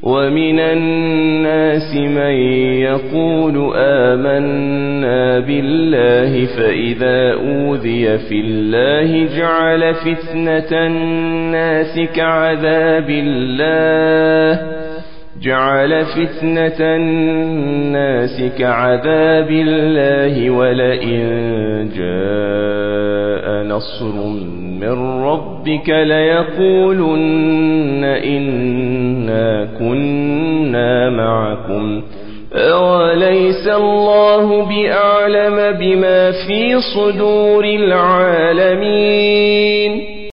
ومن الناس من يقول آمنا بالله فإذا أوذي في الله جعل فتنة الناس كعذاب الله ولئن جاء نصر من ربك ليقولن إنا كنا معكم أوليس الله بأعلم بما في صدور العالمين